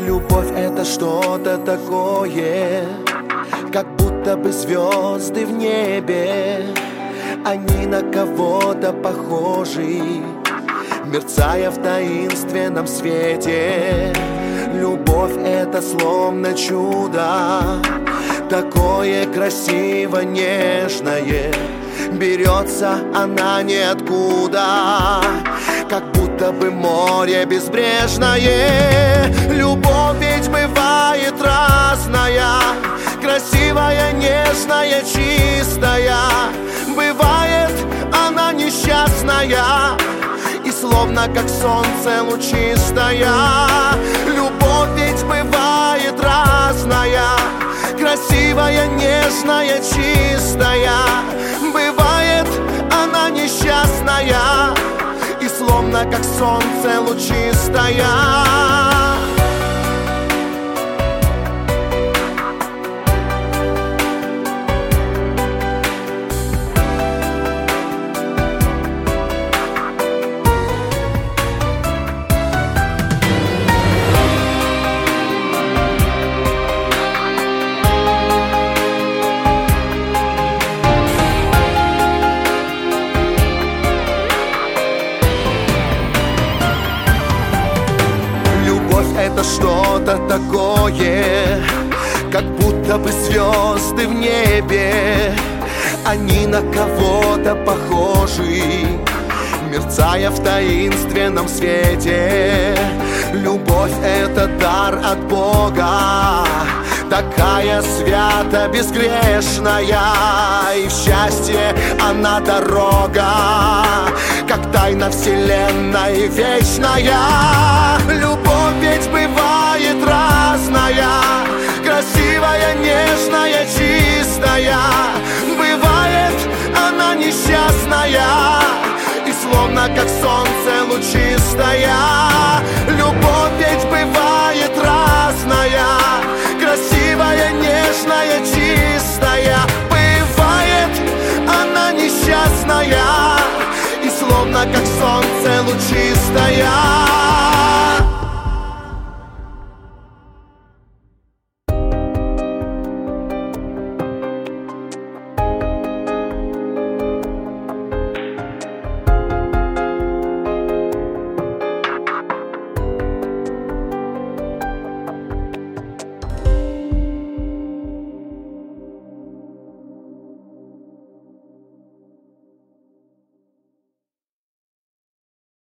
Любовь — это что-то такое, как будто бы звезды в небе. Они на кого-то похожи, мерцая в таинственном свете. Любовь — это словно чудо, такое красиво нежное. Берется она ниоткуда, как будто бы море безбрежное. Любовь ведь бывает разная, красивая, нежная, чистая. Бывает она несчастная и словно как солнце лучистая. Любовь ведь бывает разная, красивая, нежная, чистая. Бывает она несчастная и словно как солнце лучистая. Это что-то такое, как будто бы звезды в небе. Они на кого-то похожи, мерцая в таинственном свете. Любовь — это дар от Бога, такая свято безгрешная. И в счастье она дорога, как тайна вселенной вечная. Любовь ведь бывает разная, красивая, нежная, чистая. Бывает она несчастная и словно как солнце лучистая. Любовь ведь бывает разная, красивая, нежная, чистая. Бывает она несчастная и словно как солнце лучистая.